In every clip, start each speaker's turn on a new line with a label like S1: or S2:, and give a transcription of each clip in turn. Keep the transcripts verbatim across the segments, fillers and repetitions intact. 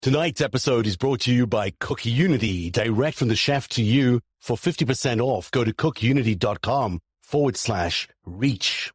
S1: Tonight's episode is brought to you by CookUnity, direct from the chef to you. For fifty percent off, go to cookunity.com forward slash reach.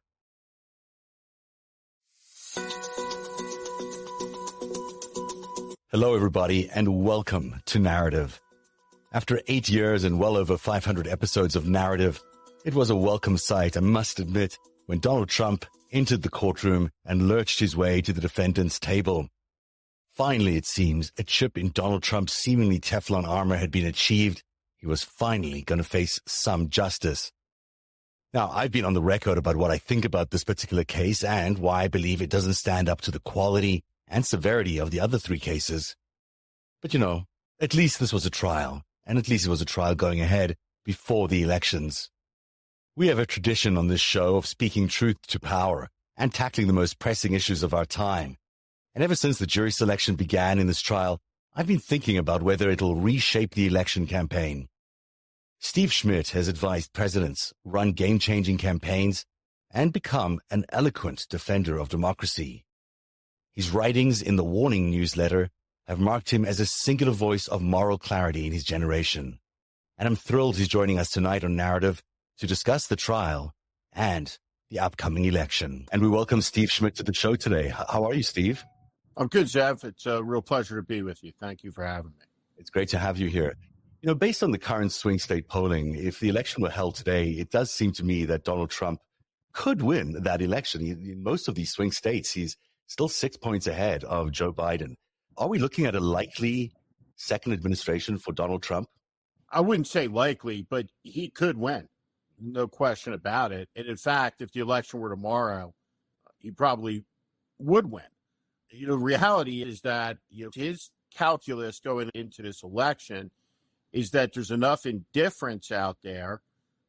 S1: Hello, everybody, and welcome to Narrative. After eight years and well over five hundred episodes of Narrative, it was a welcome sight, I must admit, when Donald Trump entered the courtroom and lurched his way to the defendant's table. Finally, it seems, a chip in Donald Trump's seemingly Teflon armor had been achieved. He was finally going to face some justice. Now, I've been on the record about what I think about this particular case and why I believe it doesn't stand up to the quality and severity of the other three cases. But you know, at least this was a trial, and at least it was a trial going ahead before the elections. We have a tradition on this show of speaking truth to power and tackling the most pressing issues of our time. And ever since the jury selection began in this trial, I've been thinking about whether it'll reshape the election campaign. Steve Schmidt has advised presidents run game-changing campaigns and become an eloquent defender of democracy. His writings in the Warning newsletter have marked him as a singular voice of moral clarity in his generation. And I'm thrilled he's joining us tonight on Narrative to discuss the trial and the upcoming election. And we welcome Steve Schmidt to the show today. How are you, Steve?
S2: I'm good, Zev. It's a real pleasure to be with you. Thank you for having me.
S1: It's great to have you here. You know, based on the current swing state polling, if the election were held today, it does seem to me that Donald Trump could win that election. In most of these swing states, he's still six points ahead of Joe Biden. Are we looking at a likely second administration for Donald Trump?
S2: I wouldn't say likely, but he could win. No question about it. And in fact, if the election were tomorrow, he probably would win. You know, reality is that, you know, his calculus going into this election is that there's enough indifference out there,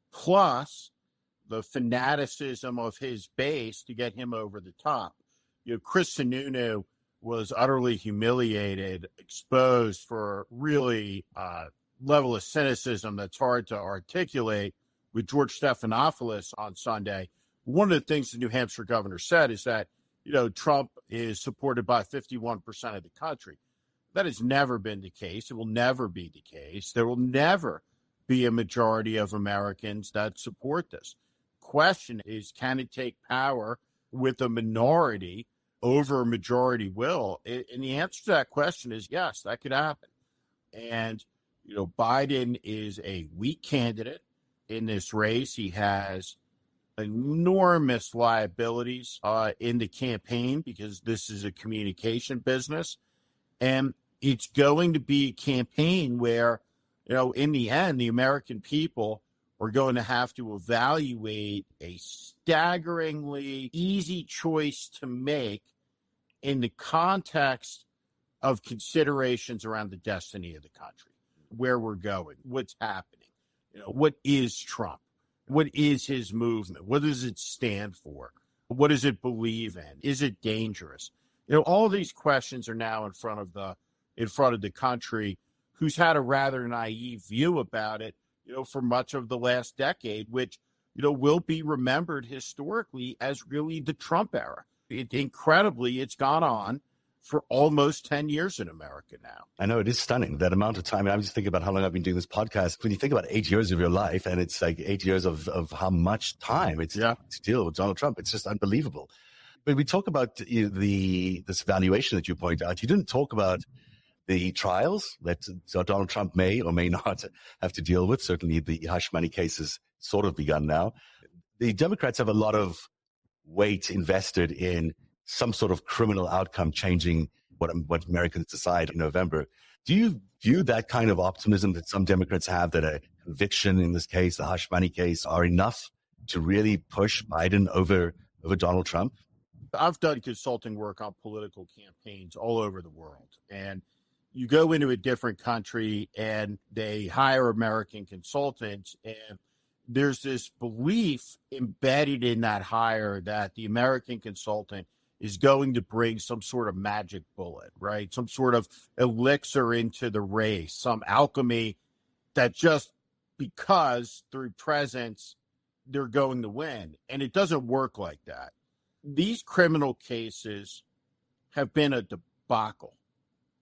S2: plus the fanaticism of his base to get him over the top. You know, Chris Sununu was utterly humiliated, exposed for really uh, level of cynicism that's hard to articulate with George Stephanopoulos on Sunday. One of the things the New Hampshire governor said is that, you know, Trump is supported by fifty-one percent of the country. That has never been the case. It will never be the case. There will never be a majority of Americans that support this. Question is, can it take power with a minority over a majority will? And the answer to that question is yes, that could happen. And, you know, Biden is a weak candidate in this race. He has enormous liabilities uh, in the campaign because this is a communication business. And it's going to be a campaign where, you know, in the end, the American people are going to have to evaluate a staggeringly easy choice to make in the context of considerations around the destiny of the country, where we're going, what's happening, you know, what is Trump? What is his movement? What does it stand for? What does it believe in? Is it dangerous? You know, all these questions are now in front of the in front of the country, who's had a rather naive view about it, you know, for much of the last decade, which, you know, will be remembered historically as really the Trump era. It, incredibly, it's gone on for almost ten years in America now.
S1: I know, it is stunning, that amount of time. And I'm just thinking about how long I've been doing this podcast. When you think about eight years of your life, and it's like eight years of, of how much time it's
S2: yeah.
S1: to deal with Donald Trump, it's just unbelievable. But we talk about the, the this valuation that you point out. You didn't talk about the trials that Donald Trump may or may not have to deal with. Certainly the hush money case has sort of begun now. The Democrats have a lot of weight invested in some sort of criminal outcome changing what what Americans decide in November. Do you view that kind of optimism that some Democrats have, that a conviction in this case, the hush money case, are enough to really push Biden over over Donald Trump?
S2: I've done consulting work on political campaigns all over the world. And you go into a different country and they hire American consultants, and there's this belief embedded in that hire that the American consultant is going to bring some sort of magic bullet, right? Some sort of elixir into the race, some alchemy that just because through presence, they're going to win. And it doesn't work like that. These criminal cases have been a debacle.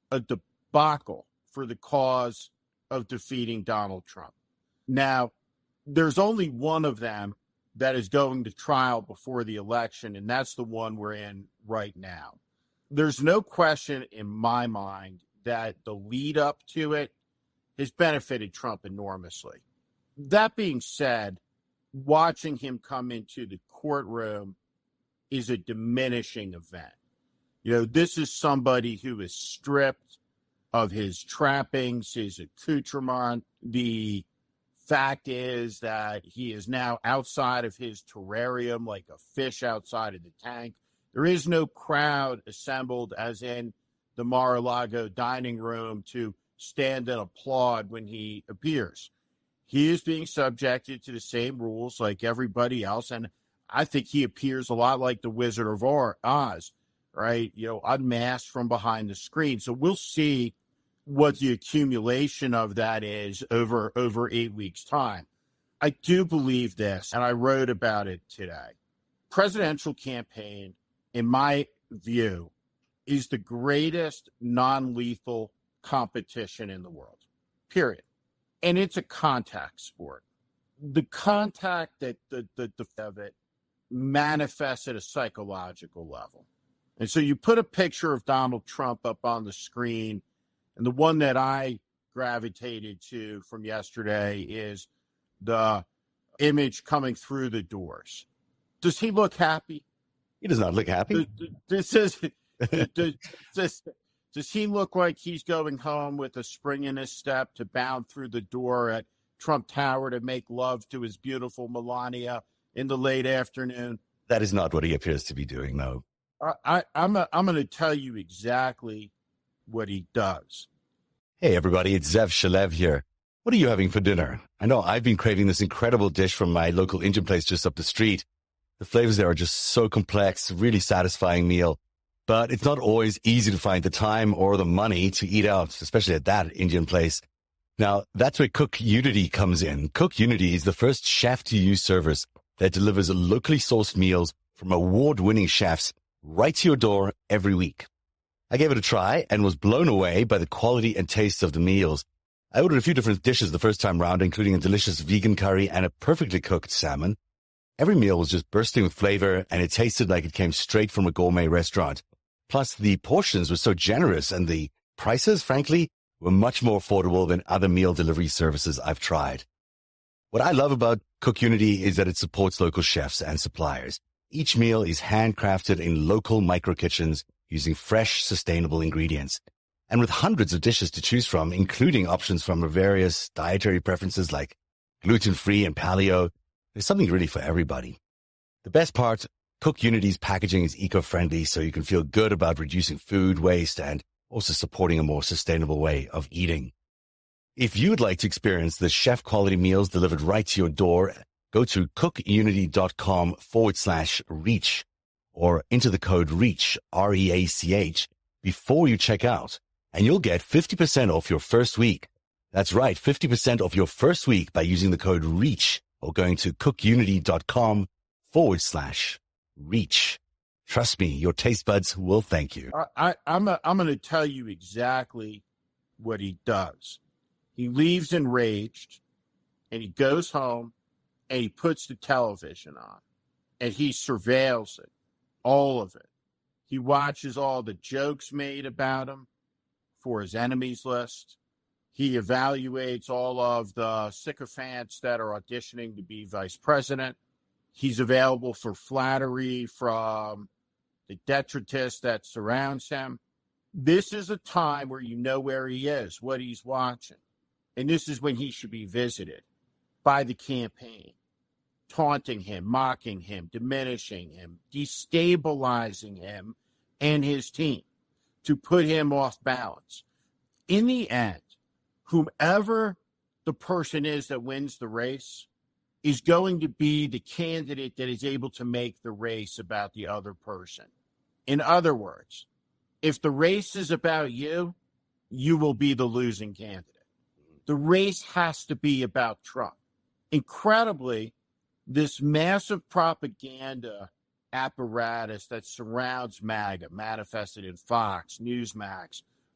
S2: a debacle for the cause of defeating Donald Trump. Now, there's only one of them that is going to trial before the election, and that's the one we're in right now. There's no question in my mind that the lead up to it has benefited Trump enormously. That being said, watching him come into the courtroom is a diminishing event. You know, this is somebody who is stripped of his trappings, his accoutrement. The fact is that he is now outside of his terrarium like a fish outside of the tank. There is no crowd assembled as in the Mar-a-Lago dining room to stand and applaud when he appears. He is being subjected to the same rules like everybody else, and I think he appears a lot like the Wizard of Oz, right? You know, unmasked from behind the screen. So we'll see what the accumulation of that is over, over eight weeks' time. I do believe this, and I wrote about it today. Presidential campaign, in my view, is the greatest non-lethal competition in the world, period. And it's a contact sport. The contact that the, the, the of it manifests at a psychological level. And so you put a picture of Donald Trump up on the screen, and the one that I gravitated to from yesterday is the image coming through the doors. Does he look happy?
S1: He does not look happy.
S2: This is, does, does, does he look like he's going home with a spring in his step to bound through the door at Trump Tower to make love to his beautiful Melania in the late afternoon?
S1: That is not what he appears to be doing, no.
S2: I, I, I'm, a, I'm going to tell you exactly what he does.
S1: Hey, everybody, it's Zev Shalev here. What are you having for dinner? I know I've been craving this incredible dish from my local Indian place just up the street. The flavors there are just so complex, really satisfying meal. But it's not always easy to find the time or the money to eat out, especially at that Indian place. Now, that's where Cook Unity comes in. Cook Unity is the first chef-to-you service that delivers locally sourced meals from award-winning chefs right to your door every week. I gave it a try and was blown away by the quality and taste of the meals. I ordered a few different dishes the first time round, including a delicious vegan curry and a perfectly cooked salmon. Every meal was just bursting with flavor, and it tasted like it came straight from a gourmet restaurant. Plus, the portions were so generous, and the prices, frankly, were much more affordable than other meal delivery services I've tried. What I love about Cook Unity is that it supports local chefs and suppliers. Each meal is handcrafted in local micro kitchens using fresh, sustainable ingredients. And with hundreds of dishes to choose from, including options from various dietary preferences like gluten-free and paleo, there's something really for everybody. The best part, Cook Unity's packaging is eco-friendly, so you can feel good about reducing food waste and also supporting a more sustainable way of eating. If you'd like to experience the chef-quality meals delivered right to your door, go to cookunity.com forward slash reach or enter the code REACH, R E A C H, before you check out, and you'll get fifty percent off your first week. That's right, fifty percent off your first week by using the code REACH or going to cookunity.com forward slash reach. Trust me, your taste buds will thank you.
S2: I, I, I'm, a, I'm going to tell you exactly what he does. He leaves enraged, and he goes home, and he puts the television on, and he surveils it, all of it. He watches all the jokes made about him for his enemies list. He evaluates all of the sycophants that are auditioning to be vice president. He's available for flattery from the detritus that surrounds him. This is a time where you know where he is, what he's watching. And this is when he should be visited by the campaign, taunting him, mocking him, diminishing him, destabilizing him and his team to put him off balance. In the end, whomever the person is that wins the race is going to be the candidate that is able to make the race about the other person. In other words, if the race is about you, you will be the losing candidate. The race has to be about Trump. Incredibly, this massive propaganda apparatus that surrounds MAGA, manifested in Fox, Newsmax,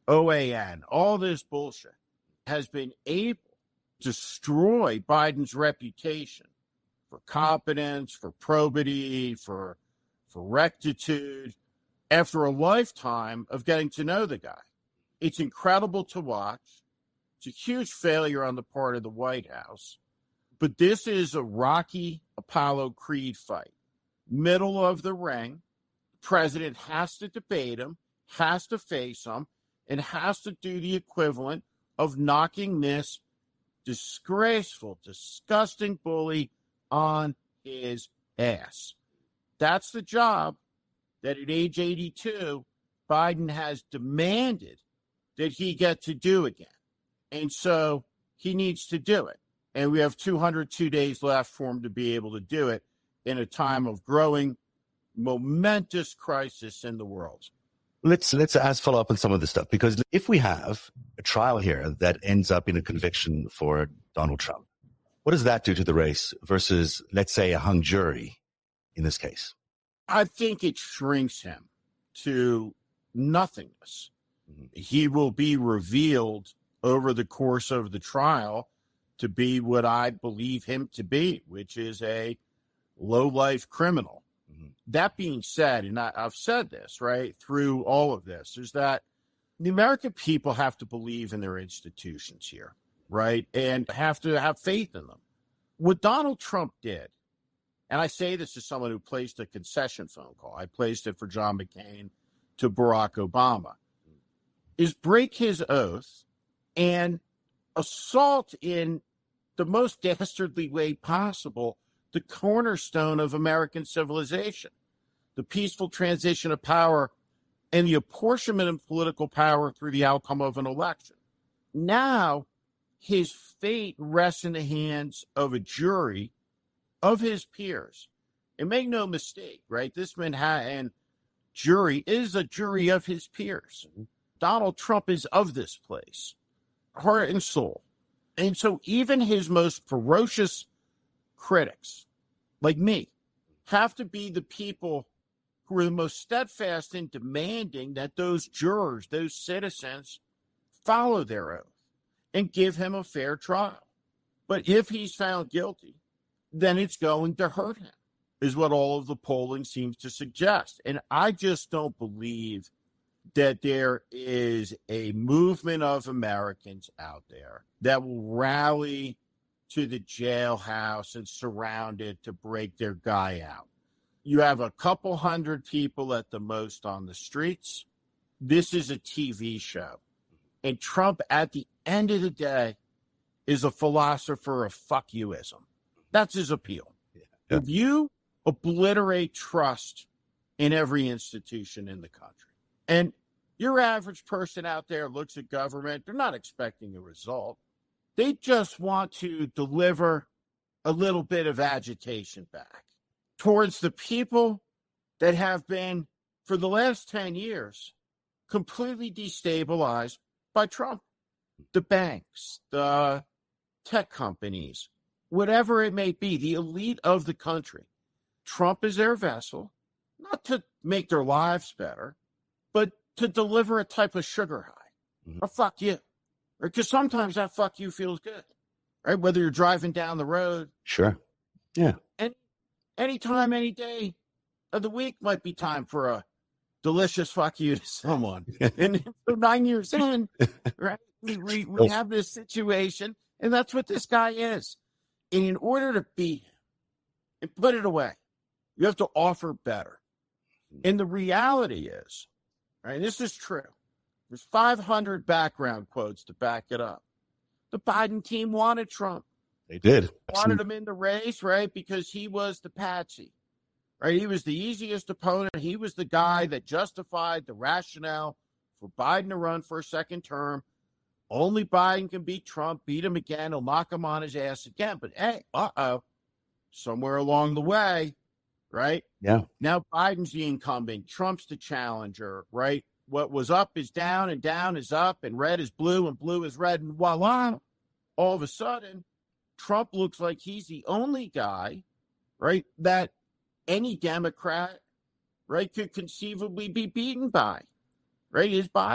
S2: O A N, all this bullshit has been able to destroy Biden's reputation for competence, for probity, for, for rectitude, after a lifetime of getting to know the guy. It's incredible to watch. It's a huge failure on the part of the White House. But this is a Rocky Apollo Creed fight. Middle of the ring. The president has to debate him, has to face him, and has to do the equivalent of knocking this disgraceful, disgusting bully on his ass. That's the job that at age eighty-two, Biden has demanded that he get to do again. And so he needs to do it. And we have two hundred two days left for him to be able to do it in a time of growing, momentous crisis in the world.
S1: Let's let's ask follow up on some of this stuff, because if we have a trial here that ends up in a conviction for Donald Trump, what does that do to the race versus, let's say, a hung jury in this case?
S2: I think it shrinks him to nothingness. Mm-hmm. He will be revealed over the course of the trial to be what I believe him to be, which is a low-life criminal. Mm-hmm. That being said, and I, I've said this, right, through all of this, is that the American people have to believe in their institutions here, right, and have to have faith in them. What Donald Trump did, and I say this as someone who placed a concession phone call, I placed it for John McCain to Barack Obama, is break his oath and assault in the most dastardly way possible the cornerstone of American civilization, the peaceful transition of power and the apportionment of political power through the outcome of an election. Now, his fate rests in the hands of a jury of his peers. And make no mistake, right? This Manhattan jury is a jury of his peers. Donald Trump is of this place, heart and soul. And so even his most ferocious critics, like me, have to be the people who are the most steadfast in demanding that those jurors, those citizens, follow their oath and give him a fair trial. But if he's found guilty, then it's going to hurt him, is what all of the polling seems to suggest. And I just don't believe that there is a movement of Americans out there that will rally to the jailhouse and surround it to break their guy out. You have a couple hundred people at the most on the streets. This is a T V show. And Trump, at the end of the day, is a philosopher of fuck youism. That's his appeal. Yeah. If you obliterate trust in every institution in the country, and your average person out there looks at government, they're not expecting a result. They just want to deliver a little bit of agitation back towards the people that have been, for the last ten years, completely destabilized by Trump. The banks, the tech companies, whatever it may be, the elite of the country. Trump is their vessel, not to make their lives better, but to deliver a type of sugar high, mm-hmm. or fuck you. Because sometimes that fuck you feels good, right? Whether you're driving down the road.
S1: Sure. Yeah.
S2: And any time, any day of the week might be time for a delicious fuck you to someone. And so nine years in, right, we, we, we have this situation, and that's what this guy is. And in order to beat him and put it away, you have to offer better. And the reality is, right, this is true. There's five hundred background quotes to back it up. The Biden team wanted Trump.
S1: They did.
S2: Wanted him in the race, right, because he was the patsy, right? He was the easiest opponent. He was the guy that justified the rationale for Biden to run for a second term. Only Biden can beat Trump, beat him again, he'll knock him on his ass again. But, hey, uh-oh, somewhere along the way, right?
S1: Yeah.
S2: Now Biden's the incumbent. Trump's the challenger, right? What was up is down, and down is up, and red is blue, and blue is red, and voila, all of a sudden, Trump looks like he's the only guy, right, that any Democrat, right, could conceivably be beaten by, right, is Biden.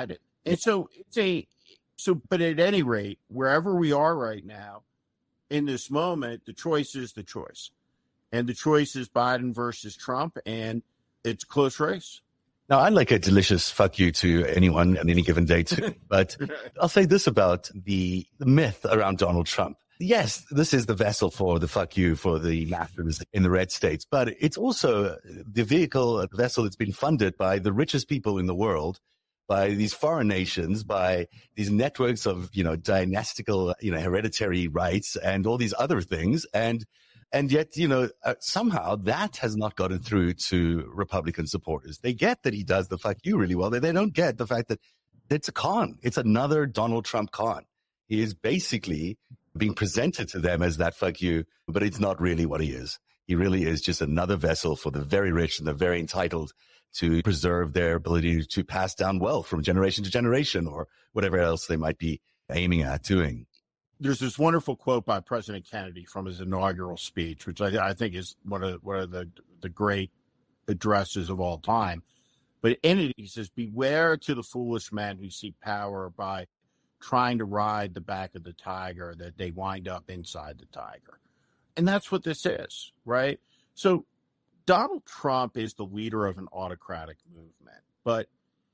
S2: And so it's a, so, but at any rate, wherever we are right now, in this moment, the choice is the choice. And the choice is Biden versus Trump, and it's a close race.
S1: Now, I'd like a delicious fuck you to anyone on any given day, too. But I'll say this about the, the myth around Donald Trump. Yes, this is the vessel for the fuck you for the masters in the red states, but it's also the vehicle, the vessel that's been funded by the richest people in the world, by these foreign nations, by these networks of, you know, dynastical, you know, hereditary rights and all these other things. And And yet, you know, uh, somehow that has not gotten through to Republican supporters. They get that he does the fuck you really well. They, they don't get the fact that it's a con. It's another Donald Trump con. He is basically being presented to them as that fuck you, but it's not really what he is. He really is just another vessel for the very rich and the very entitled to preserve their ability to pass down wealth from generation to generation or whatever else they might be aiming at doing.
S2: There's this wonderful quote by President Kennedy from his inaugural speech, which I, I think is one of one of the the great addresses of all time. But in it, he says, "Beware to the foolish men who seek power by trying to ride the back of the tiger, that they wind up inside the tiger." And that's what this is, right? So Donald Trump is the leader of an autocratic movement, but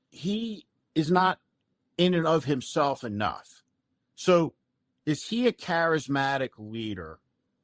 S2: he is not in and of himself enough. So is he a charismatic leader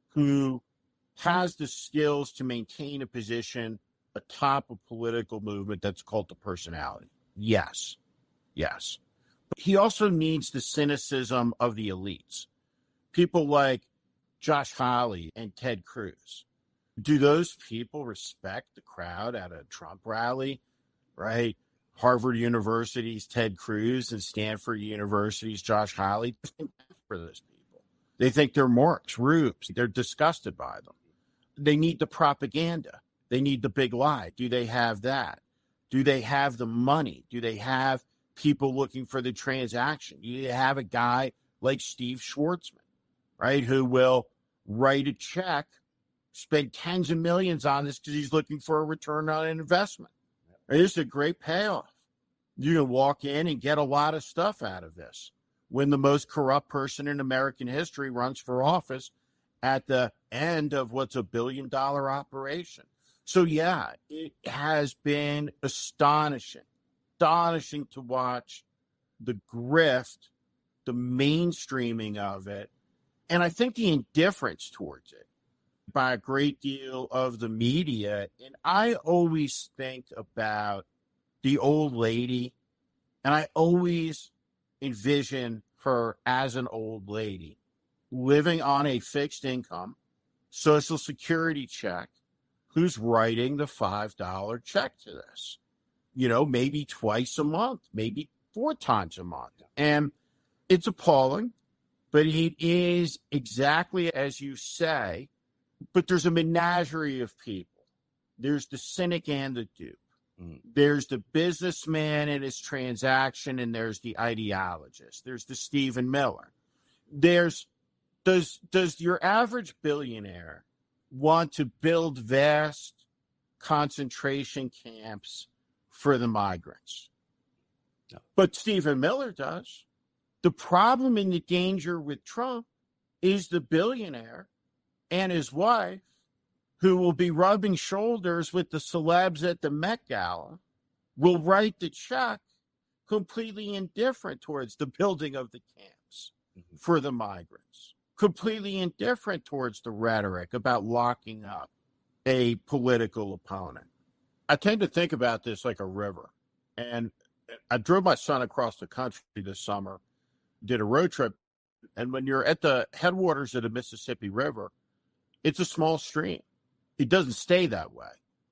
S2: who has the skills to maintain a position atop a political movement that's cult of personality? Yes. Yes. But he also needs the cynicism of the elites. People like Josh Hawley and Ted Cruz. Do those people respect the crowd at a Trump rally, right? Harvard University's Ted Cruz and Stanford University's Josh Hawley for those people. They think they're marks, rubes. They're disgusted by them. They need the propaganda. They need the big lie. Do they have that? Do they have the money? Do they have people looking for the transaction? Do they have a guy like Steve Schwartzman, right, who will write a check, spend tens of millions on this because he's looking for a return on an investment? And this is a great payoff. You can walk in and get a lot of stuff out of this when the most corrupt person in American history runs for office at the end of what's a billion dollar operation. So, yeah, it has been astonishing, astonishing to watch the grift, the mainstreaming of it, and I think the indifference towards it by a great deal of the media. And I always think about the old lady, and I always envision her as an old lady living on a fixed income, Social Security check, who's writing the five dollar check to this, you know, maybe twice a month, maybe four times a month. And it's appalling, but it is exactly as you say. But there's a menagerie of people. There's the cynic and the dupe. Mm. There's the businessman and his transaction, and there's the ideologist. There's the Stephen Miller. There's does does your average billionaire want to build vast concentration camps for the migrants? No. But Stephen Miller does. The problem and the danger with Trump is the billionaire and his wife, who will be rubbing shoulders with the celebs at the Met Gala, will write the check completely indifferent towards the building of the camps mm-hmm. for the migrants, completely indifferent towards the rhetoric about locking up a political opponent. I tend to think about this like a river. And I drove my son across the country this summer, did a road trip. And when you're at the headwaters of the Mississippi River, it's a small stream. It doesn't stay that way.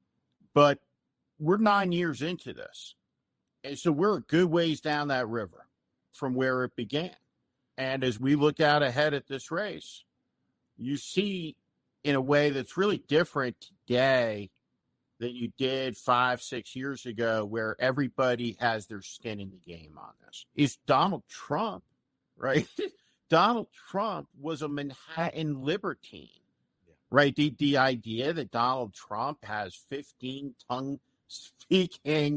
S2: But we're nine years into this. And so we're a good ways down that river from where it began. And as we look out ahead at this race, you see in a way that's really different today than you did five, six years ago, where everybody has their skin in the game on this. Is Donald Trump, right? Donald Trump was a Manhattan libertine. Right, the, the idea that Donald Trump has fifteen tongue-speaking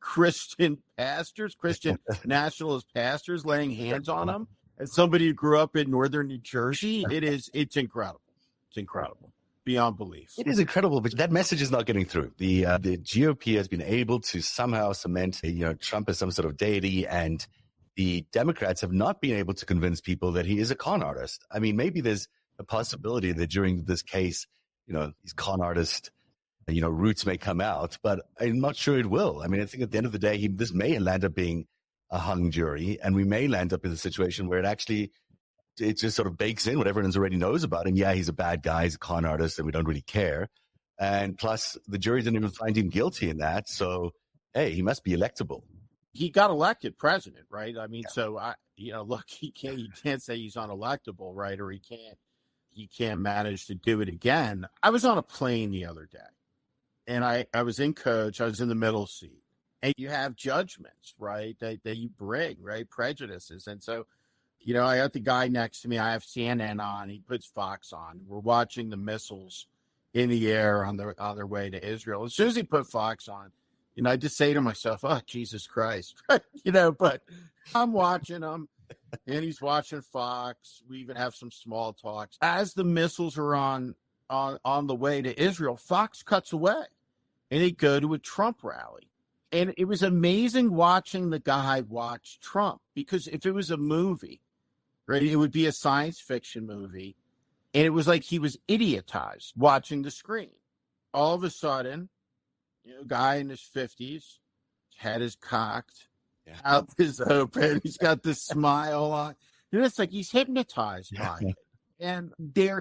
S2: Christian pastors, Christian nationalist pastors laying hands on him. As somebody who grew up in northern New Jersey, it is, it's incredible. It's incredible. Beyond belief.
S1: It is incredible, but that message is not getting through. The uh, the G O P has been able to somehow cement, you know, Trump as some sort of deity, and the Democrats have not been able to convince people that he is a con artist. I mean, maybe there's a possibility that during this case, you know, these con artist, you know, roots may come out, but I'm not sure it will. I mean, I think at the end of the day, he, this may land up being a hung jury, and we may land up in a situation where it actually, it just sort of bakes in what everyone already knows about him. Yeah, he's a bad guy, he's a con artist, and we don't really care. And plus, the jury didn't even find him guilty in that. So, hey, he must be electable.
S2: He got elected president, right? I mean, yeah. so I, you know, look, he can't, you can't say he's unelectable, right? Or he can't, he can't manage to do it again. I was on a plane the other day, and I, I was in coach. I was in the middle seat, and you have judgments, right? That that you bring, right? Prejudices, and so. You know, I got the guy next to me. I have C N N on. He puts Fox on. We're watching the missiles in the air on their on their way to Israel. As soon as he put Fox on, you know, I just say to myself, "Oh, Jesus Christ!" you know. But I'm watching him, and he's watching Fox. We even have some small talks as the missiles are on on on the way to Israel. Fox cuts away, and they go to a Trump rally. And it was amazing watching the guy watch Trump, because if it was a movie, right, it would be a science fiction movie. And it was like he was idiotized watching the screen. All of a sudden, you know, guy in his fifties, head is cocked, yeah. mouth is open, he's got this smile on. You know, it's like he's hypnotized by it. And there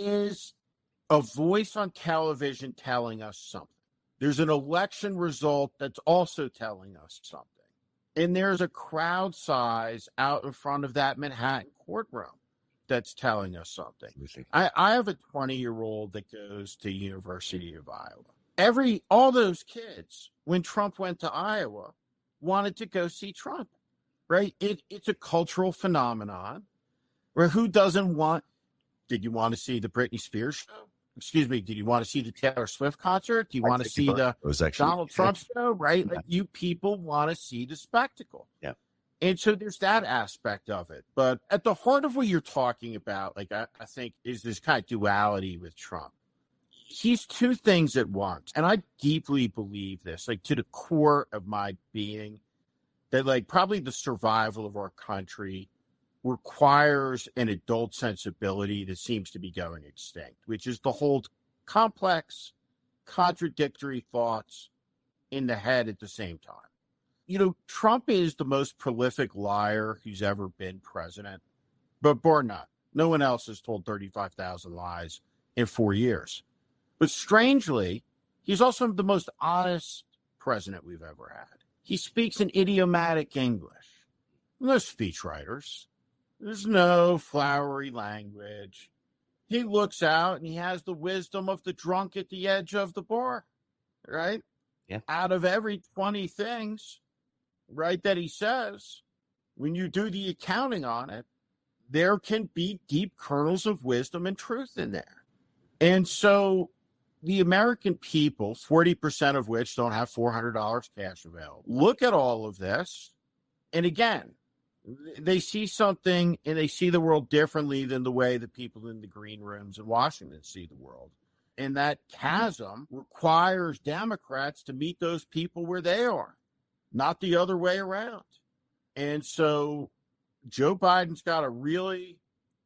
S2: is a voice on television telling us something. There's an election result that's also telling us something. And there's a crowd size out in front of that Manhattan courtroom that's telling us something. I, I have a twenty-year-old that goes to University of Iowa. Every all those kids, when Trump went to Iowa, wanted to go see Trump, right? It, it's a cultural phenomenon. Where who doesn't want? Did you want to see the Britney Spears show? Excuse me, did you want to see the Taylor Swift concert? Do you I want to see the actually, Donald Trump show, right? Yeah. Like, you people want to see the spectacle.
S1: Yeah.
S2: And so there's that aspect of it. But at the heart of what you're talking about, like I, I think, is this kind of duality with Trump. He's two things at once. And I deeply believe this, like to the core of my being, that like probably the survival of our country requires an adult sensibility that seems to be going extinct, which is to hold complex, contradictory thoughts in the head at the same time. You know, Trump is the most prolific liar who's ever been president, but bar none. No one else has told thirty-five thousand lies in four years. But strangely, he's also the most honest president we've ever had. He speaks in idiomatic English. No speechwriters. There's no flowery language. He looks out and he has the wisdom of the drunk at the edge of the bar, right?
S1: Yeah.
S2: Out of every twenty things, right, that he says, when you do the accounting on it, there can be deep kernels of wisdom and truth in there. And so the American people, forty percent of which don't have four hundred dollars cash available, look at all of this. And again, they see something and they see the world differently than the way the people in the green rooms in Washington see the world. And that chasm requires Democrats to meet those people where they are, not the other way around. And so Joe Biden's got a really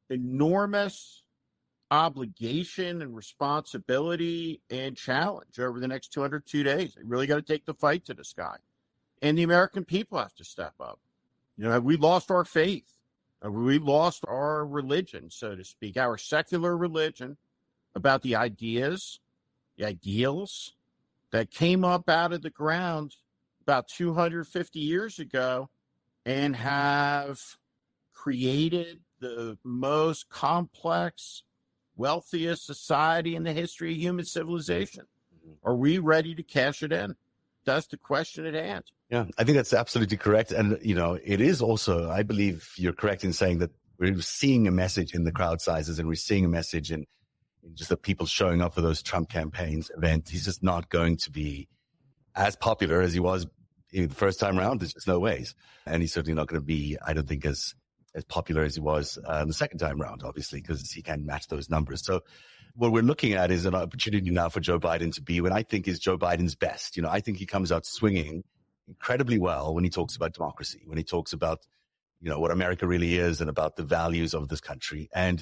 S2: enormous obligation and responsibility and challenge over the next two hundred two days. They really got to take the fight to this guy. And the American people have to step up. You know, have we lost our faith? Have we lost our religion, so to speak, our secular religion about the ideas, the ideals that came up out of the ground about two hundred fifty years ago and have created the most complex, wealthiest society in the history of human civilization? Are we ready to cash it in? That's the question at hand.
S1: Yeah, I think that's absolutely correct. And, you know, it is also, I believe you're correct in saying that we're seeing a message in the crowd sizes and we're seeing a message in, in just the people showing up for those Trump campaigns event. He's just not going to be as popular as he was the first time around, there's just no ways. And he's certainly not going to be, I don't think, as as popular as he was uh, the second time around, obviously, because he can't match those numbers. So what we're looking at is an opportunity now for Joe Biden to be what I think is Joe Biden's best. You know, I think he comes out swinging incredibly well when he talks about democracy, when he talks about, you know, what America really is and about the values of this country. And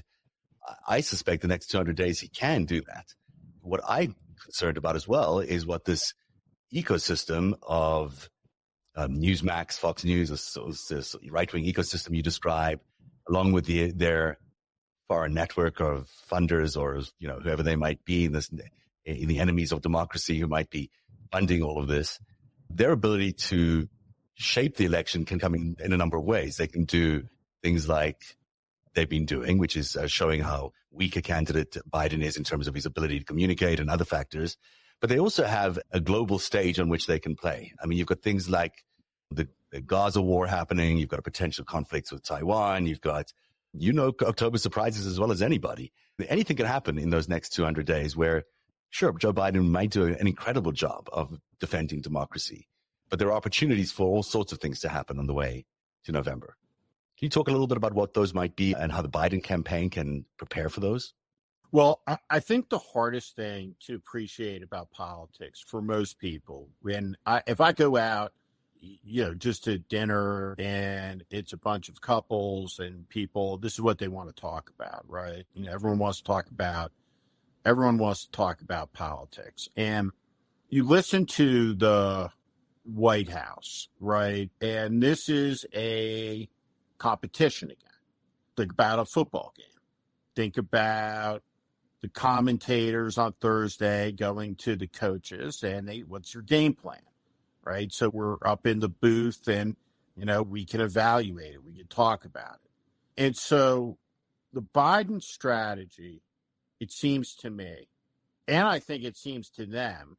S1: I suspect the next two hundred days he can do that. What I'm concerned about as well is what this ecosystem of um, Newsmax, Fox News, this, this right-wing ecosystem you describe, along with the, their foreign network of funders or, you know, whoever they might be in, this, in the enemies of democracy who might be funding all of this, their ability to shape the election can come in, in a number of ways. They can do things like they've been doing, which is uh, showing how weak a candidate Biden is in terms of his ability to communicate and other factors. But they also have a global stage on which they can play. I mean, you've got things like the, the Gaza war happening. You've got potential conflicts with Taiwan. You've got, you know, October surprises as well as anybody. Anything can happen in those next two hundred days where, sure, Joe Biden might do an incredible job of defending democracy. But there are opportunities for all sorts of things to happen on the way to November. Can you talk a little bit about what those might be and how the Biden campaign can prepare for those?
S2: Well, I, I think the hardest thing to appreciate about politics for most people, when I, if I go out, you know, just to dinner and it's a bunch of couples and people, this is what they want to talk about, right? You know, everyone wants to talk about, everyone wants to talk about politics. And you listen to the White House, right? And this is a competition again. Think about a football game. Think about the commentators on Thursday going to the coaches and they, what's your game plan, right? So we're up in the booth and, you know, we can evaluate it. We can talk about it. And so the Biden strategy, it seems to me, and I think it seems to them,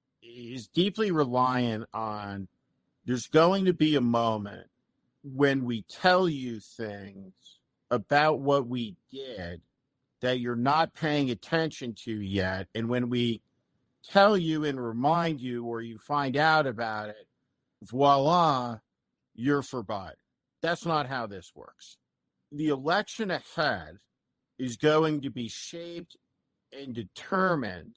S2: is deeply reliant on there's going to be a moment when we tell you things about what we did that you're not paying attention to yet. And when we tell you and remind you or you find out about it, voila, you're for Biden. That's not how this works. The election ahead is going to be shaped and determined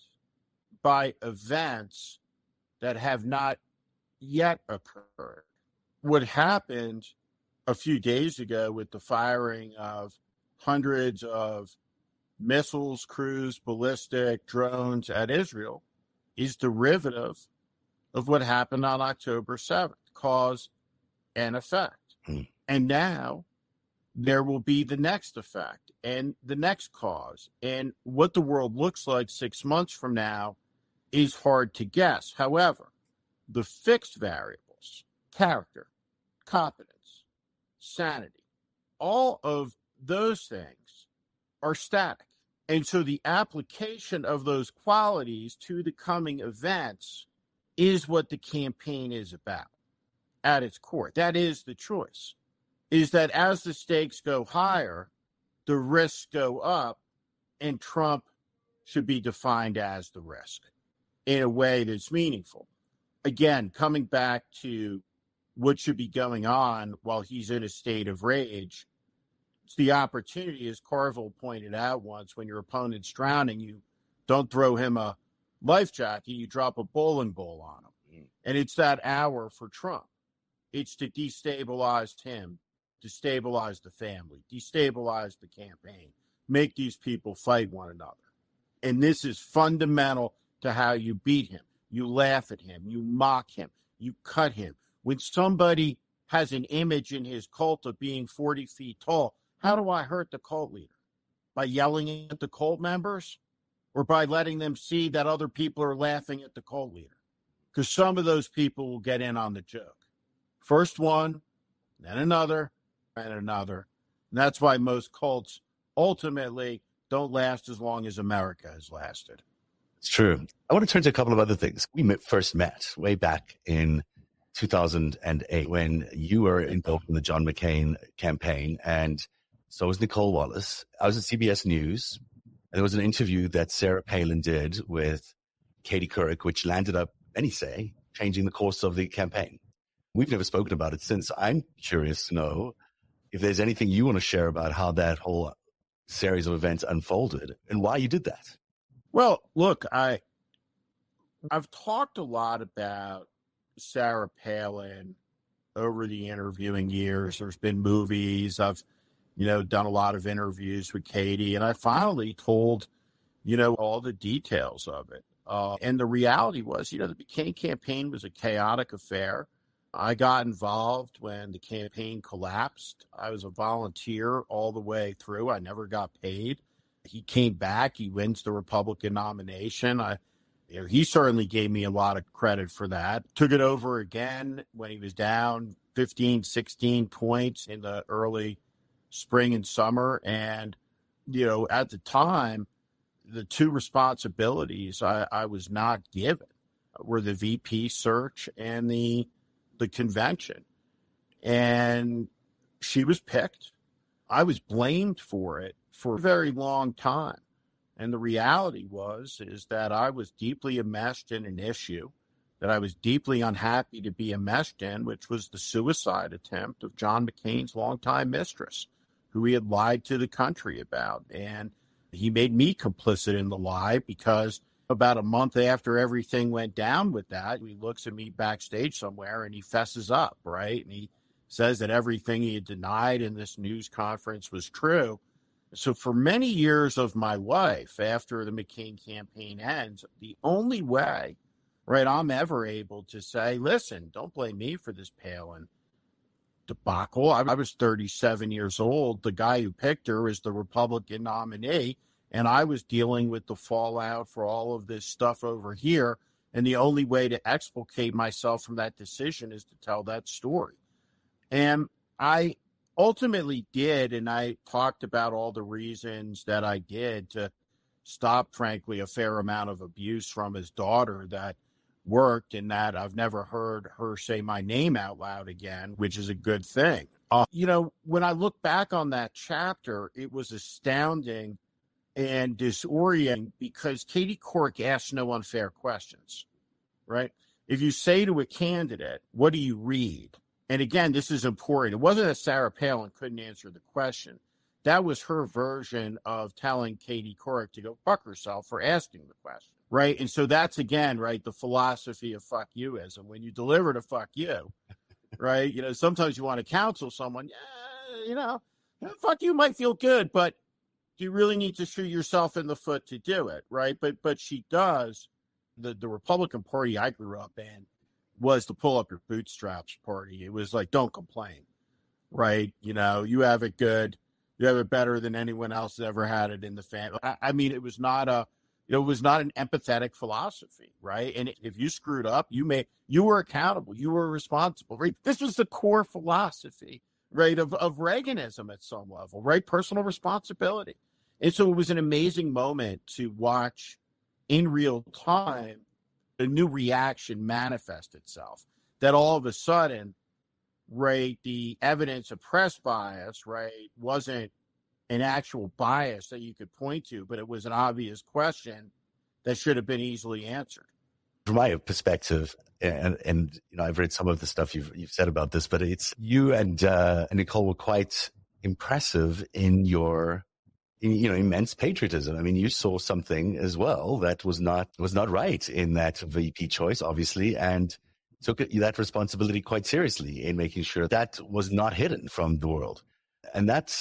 S2: by events that have not yet occurred. What happened a few days ago with the firing of hundreds of missiles, cruise, ballistic, drones at Israel is derivative of what happened on October seventh, cause and effect. Hmm. And now there will be the next effect and the next cause. And what the world looks like six months from now is hard to guess. However, the fixed variables, character, competence, sanity, all of those things are static. And so the application of those qualities to the coming events is what the campaign is about at its core. That is the choice, is that as the stakes go higher, the risks go up, and Trump should be defined as the risk in a way that's meaningful. Again, coming back to what should be going on while he's in a state of rage, it's the opportunity, as Carville pointed out once, when your opponent's drowning, you don't throw him a life jacket, you drop a bowling ball on him. Mm. And it's that hour for Trump. It's to destabilize him, destabilize the family, destabilize the campaign, make these people fight one another. And this is fundamental to how you beat him. You laugh at him, you mock him, you cut him. When somebody has an image in his cult of being forty feet tall, how do I hurt the cult leader? By yelling at the cult members or by letting them see that other people are laughing at the cult leader? Because some of those people will get in on the joke. First one, then another, and another. And that's why most cults ultimately don't last as long as America has lasted.
S1: It's true. I want to turn to a couple of other things. We met, first met way back in two thousand eight when you were involved in the John McCain campaign, and so was Nicole Wallace. I was at C B S News, and there was an interview that Sarah Palin did with Katie Couric, which landed up, many say, changing the course of the campaign. We've never spoken about it since. I'm curious to know if there's anything you want to share about how that whole series of events unfolded and why you did that.
S2: Well, look, I, I've talked a lot about Sarah Palin over the interviewing years. There's been movies. I've, you know, done a lot of interviews with Katie, and I finally told, you know, all the details of it. Uh, and the reality was, you know, the McCain campaign was a chaotic affair. I got involved when the campaign collapsed. I was a volunteer all the way through. I never got paid. He came back. He wins the Republican nomination. I, you know, he certainly gave me a lot of credit for that. Took it over again when he was down fifteen, sixteen points in the early spring and summer. And, you know, at the time, the two responsibilities I, I was not given were the V P search and the the convention. And she was picked. I was blamed for it for a very long time. And the reality was, is that I was deeply enmeshed in an issue that I was deeply unhappy to be enmeshed in, which was the suicide attempt of John McCain's longtime mistress, who he had lied to the country about. And he made me complicit in the lie because about a month after everything went down with that, he looks at me backstage somewhere and he fesses up, right? And he says that everything he had denied in this news conference was true. So for many years of my life, after the McCain campaign ends, the only way, right, I'm ever able to say, listen, don't blame me for this Palin debacle. I was thirty-seven years old. The guy who picked her is the Republican nominee. And I was dealing with the fallout for all of this stuff over here. And the only way to exculpate myself from that decision is to tell that story. And I ultimately did. And I talked about all the reasons that I did to stop, frankly, a fair amount of abuse from his daughter that worked, and that I've never heard her say my name out loud again, which is a good thing. Uh, you know, when I look back on that chapter, it was astounding and disorienting because Katie Couric asked no unfair questions, right? If you say to a candidate, what do you read? And again, this is important. It wasn't that Sarah Palin couldn't answer the question. That was her version of telling Katie Couric to go fuck herself for asking the question, right? And so that's, again, right, the philosophy of fuck youism. When you deliver to fuck you, right, you know, sometimes you want to counsel someone, yeah, you know, fuck you might feel good, but you really need to shoot yourself in the foot to do it, right? But but she does. The, the Republican Party I grew up in was the pull up your bootstraps party. It was like, don't complain, right? You know, you have it good. You have it better than anyone else has ever had it in the family. I, I mean, it was not a, you know, it was not an empathetic philosophy, right? And if you screwed up, you may, you were accountable. You were responsible, right? This was the core philosophy, right, of, of Reaganism at some level, right? Personal responsibility. And so it was an amazing moment to watch in real time a new reaction manifest itself. That all of a sudden, right, the evidence of press bias, right, wasn't an actual bias that you could point to, but it was an obvious question that should have been easily answered.
S1: From my perspective, and and you know, I've read some of the stuff you've you've said about this, but it's you and uh, Nicole were quite impressive in your, you know, immense patriotism. I mean, you saw something as well that was not was not right in that V P choice, obviously, and took that responsibility quite seriously in making sure that was not hidden from the world. And that's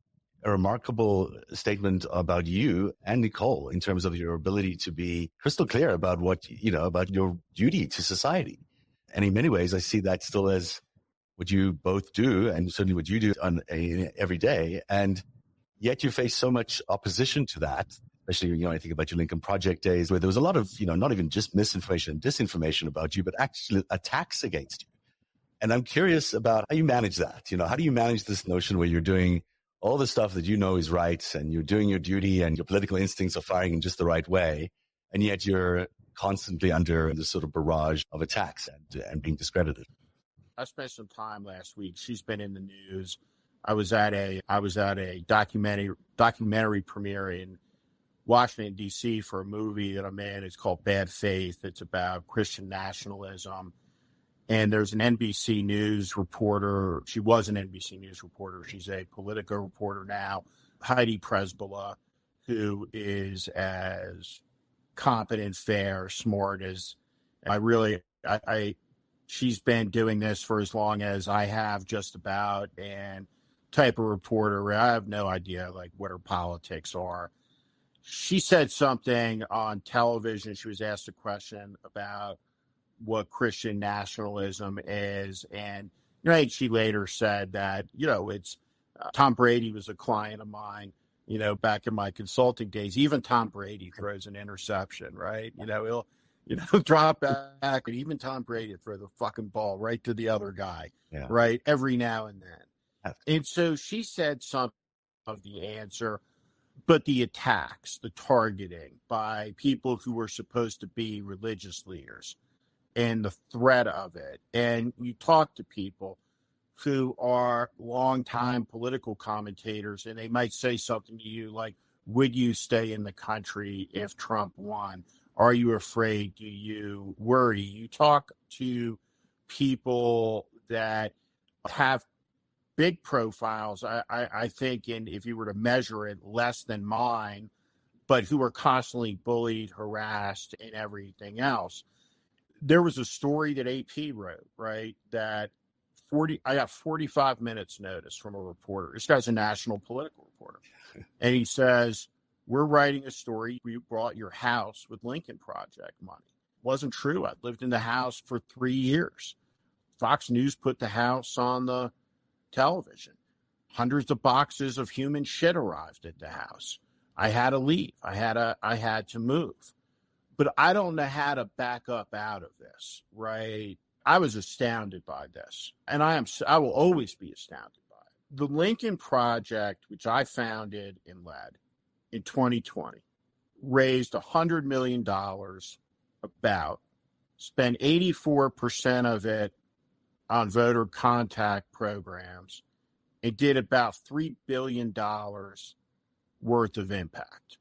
S1: a remarkable statement about you and Nicole in terms of your ability to be crystal clear about what, you know, about your duty to society. And in many ways, I see that still as what you both do, and certainly what you do on a, every day. And yet you face so much opposition to that, especially, you know, I think about your Lincoln Project days where there was a lot of, you know, not even just misinformation and disinformation about you, but actually attacks against you. And I'm curious about how you manage that. You know, how do you manage this notion where you're doing all the stuff that you know is right and you're doing your duty and your political instincts are firing in just the right way, and yet you're constantly under this sort of barrage of attacks and, and being discredited?
S2: I spent some time last week. She's been in the news. I was at a I was at a documentary documentary premiere in Washington, D C for a movie that I'm in. It's called Bad Faith. It's about Christian nationalism And there's an N B C News reporter. She was an N B C News reporter. She's a Politico reporter now, Heidi Presbala, who is as competent, fair, smart as I really, I, I, she's been doing this for as long as I have just about, and type of reporter where I have no idea like what her politics are. She said something on television. She was asked a question about what Christian nationalism is. And you know, she later said that, you know, it's uh, Tom Brady was a client of mine, you know, back in my consulting days. Even Tom Brady throws an interception, right? You know, he'll, you know, drop back, and even Tom Brady will throw the fucking ball right to the other guy, yeah. right? Every now and then. And so she said something of the answer, but the attacks, the targeting by people who were supposed to be religious leaders, and the threat of it. And you talk to people who are longtime political commentators, and they might say something to you like, would you stay in the country if Trump won? Are you afraid? Do you worry? You talk to people that have big profiles, I, I, I think, and if you were to measure it, less than mine, but who are constantly bullied, harassed, and everything else. There was a story that A P wrote, right, that forty I got forty-five minutes notice from a reporter. This guy's a national political reporter. And he says, we're writing a story. We bought your house with Lincoln Project money. Wasn't true. I lived in the house for three years. Fox News put the house on the television. Hundreds of boxes of human shit arrived at the house. I had to leave. I had to, I had to move. But I don't know how to back up out of this, right? I was astounded by this, and I am. I will always be astounded by it. The Lincoln Project, which I founded and led in twenty twenty, raised one hundred million dollars about, spent eighty-four percent of it on voter contact programs, and did about three billion dollars worth of impact.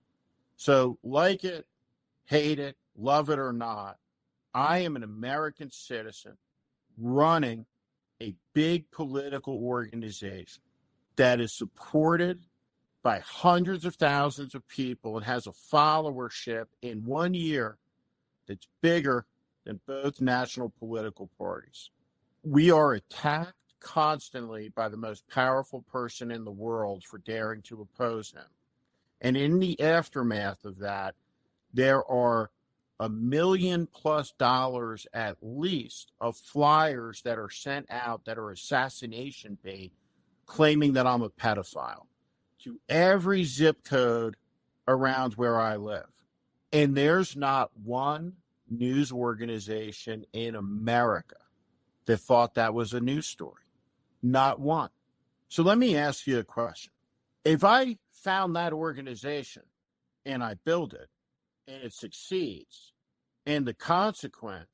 S2: So like it, hate it, love it or not, I am an American citizen running a big political organization that is supported by hundreds of thousands of people and has a followership in one year that's bigger than both national political parties. We are attacked constantly by the most powerful person in the world for daring to oppose him. And in the aftermath of that, there are a million plus dollars at least of flyers that are sent out that are assassination bait, claiming that I'm a pedophile, to every zip code around where I live. And there's not one news organization in America that thought that was a news story. Not one. So let me ask you a question. If I found that organization and I build it, and it succeeds, and the consequence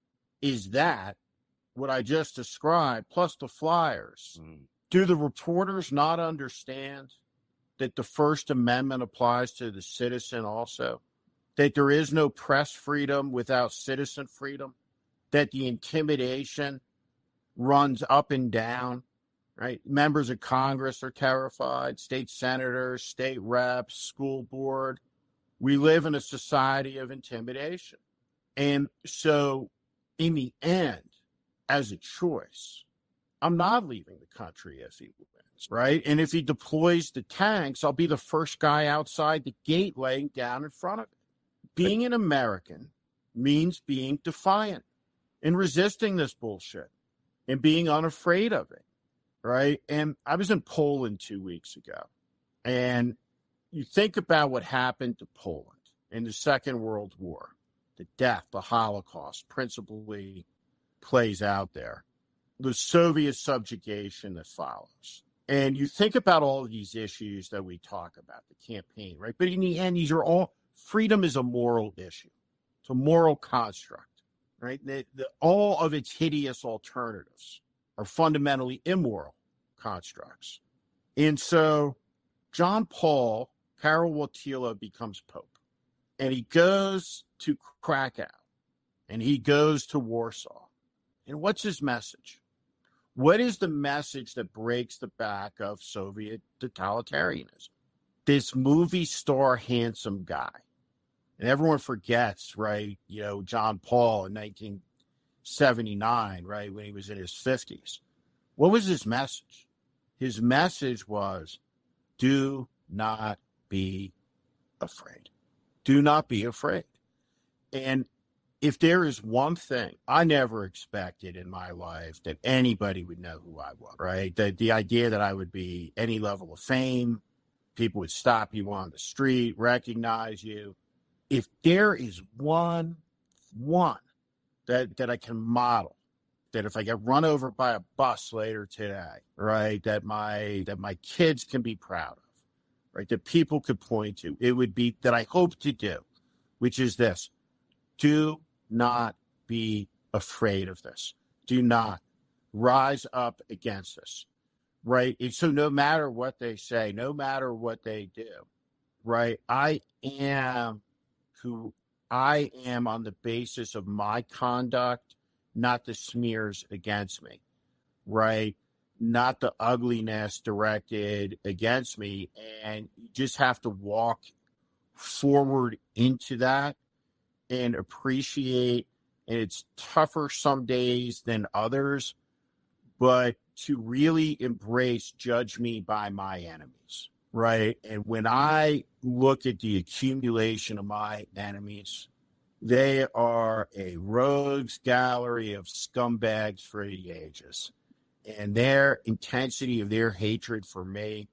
S2: is that what I just described, plus the flyers, mm. do the reporters not understand that the First Amendment applies to the citizen also? That there is no press freedom without citizen freedom? That the intimidation runs up and down, right? Members of Congress are terrified, state senators, state reps, school board. We live in a society of intimidation. And so in the end, as a choice, I'm not leaving the country if he wins, right? And if he deploys the tanks, I'll be the first guy outside the gate laying down in front of it. Being an American means being defiant and resisting this bullshit and being unafraid of it, right? And I was in Poland two weeks ago, and you think about what happened to Poland in the Second World War, the death, the Holocaust principally plays out there, the Soviet subjugation that follows. And you think about all of these issues that we talk about, the campaign, right? But in the end, these are all, freedom is a moral issue. It's a moral construct, right? The, the, all of its hideous alternatives are fundamentally immoral constructs. And so John Paul, Karol Wojtyla becomes Pope, and he goes to Krakow, and he goes to Warsaw, And what's his message? What is the message that breaks the back of Soviet totalitarianism? This movie star handsome guy. And everyone forgets, right, you know, John Paul in nineteen seventy-nine, right, when he was in his fifties. What was his message? His message was, do not be afraid. Do not be afraid. And if there is one thing I never expected in my life that anybody would know who I was, right? The, the idea that I would be any level of fame, people would stop you on the street, recognize you. If there is one, one that, that I can model, that if I get run over by a bus later today, right, that my that my kids can be proud of, right, that people could point to, it would be that I hope to do, which is this: do not be afraid of this. Do not rise up against this, right? And so no matter what they say, no matter what they do, right, I am who I am on the basis of my conduct, not the smears against me, right? Not the ugliness directed against me. And you just have to walk forward into that and appreciate, and it's tougher some days than others, but to really embrace judge me by my enemies, right? And when I look at the accumulation of my enemies, they are a rogues gallery of scumbags for the ages. And their intensity of their hatred for me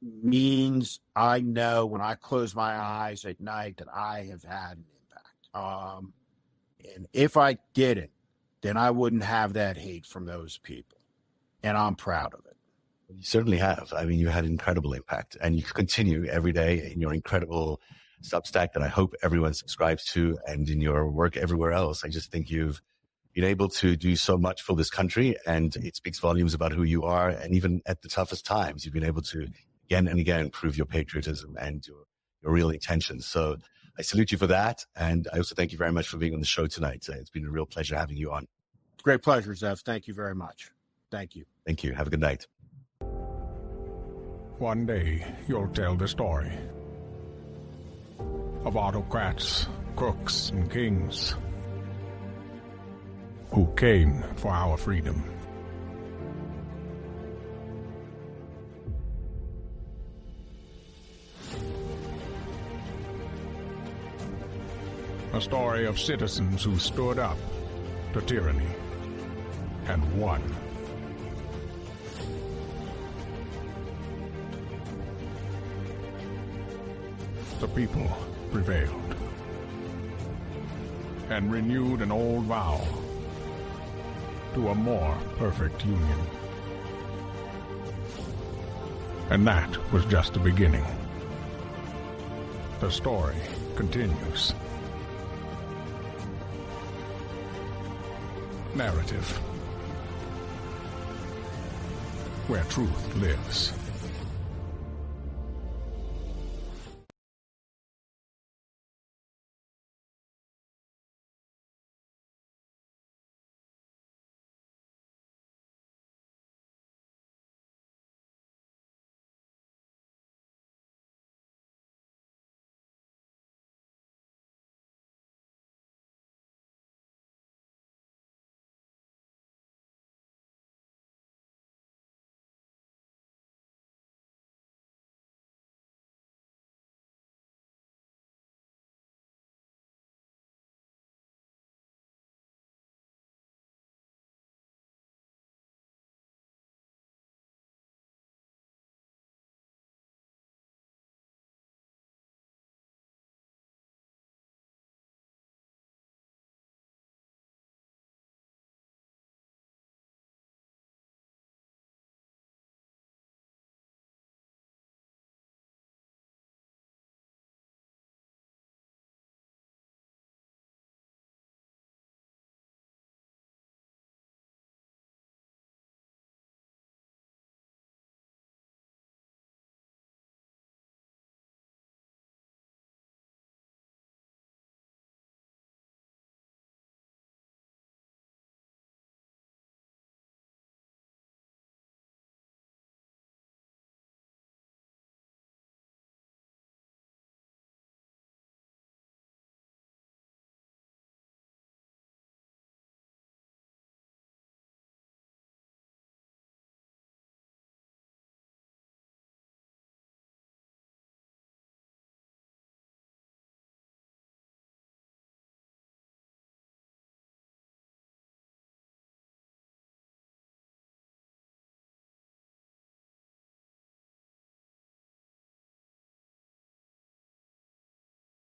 S2: means I know when I close my eyes at night that I have had an impact. Um, and if I didn't, then I wouldn't have that hate from those people. And I'm proud of it.
S1: You certainly have. I mean, you had incredible impact, and you continue every day in your incredible Substack that I hope everyone subscribes to, and in your work everywhere else. I just think you've been able to do so much for this country, and it speaks volumes about who you are. And even at the toughest times, you've been able to again and again prove your patriotism and your, your real intentions. So I salute you for that. And I also thank you very much for being on the show tonight. It's been a real pleasure having you on.
S2: Great pleasure, Zev. Thank you very much. Thank you.
S1: Thank you. Have a good night.
S3: One day, you'll tell the story of autocrats, crooks, and kings who came for our freedom. A story of citizens who stood up to tyranny and won. The people prevailed and renewed an old vow to a more perfect union. And that was just the beginning. The story continues. Narrative, where truth lives.